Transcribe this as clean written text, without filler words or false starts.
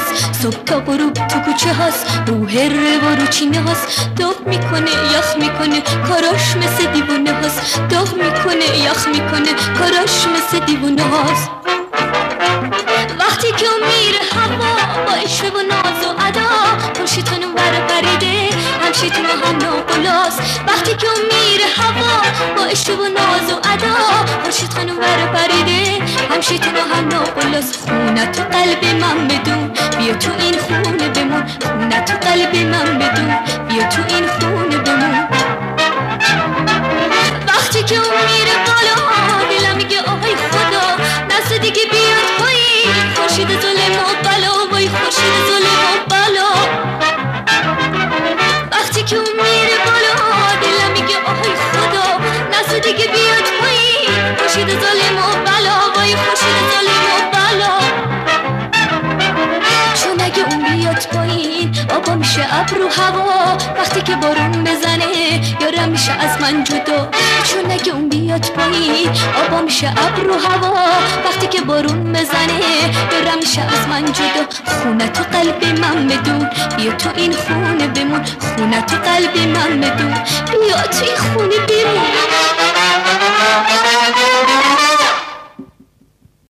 هاست، صبح تا غروب تو کوچه هاست، رو هره و رو چینه هاست، داغ میکنه یخ میکنه کاراش مثل دیوونه هاست، داغ میکنه یخ میکنه کاراش مثل دیوونه هاست. وقتی که میره هوا با عشق و ناز و ادا، هم شیطان اون بره پریده هم شیطان هم ناقلاست. وقتی که میره هوا با عشق و ناز و ادا، هم شیطان اون بره پریده هم شیطان هم ناقلاست. خونه تو قلب من بدون، بیا تو این خونه بمون، خونه تو قلب من بدون، بیا تو این خونه بمون. وقتی که اون میره بالا دلم میگه آهای خدا نسل دیگه بیاد پایین، خورشید ظلم و بلا وای خورشید ظلم و بلا. وقتی که اون میره بالا دلم میگه آهای خدا نسل دیگه بیاد پایین، خورشید ظلم و بلا وای خورشید ظلم و بلا. چون اگه اون بیاد پایین آبا میشه ابر و هوا، وقتی که بارون بزنه یارم میشه از من جدا. چون اگه اون بیاد پایین آبا میشه ابر و هوا، وقتی که بارون بزنه یارم میشه از من جدا. خونه تو قلب من بدون، بیا تو این خونه بمون، خونه تو قلب من بدون، بیا تو این خونه بمون.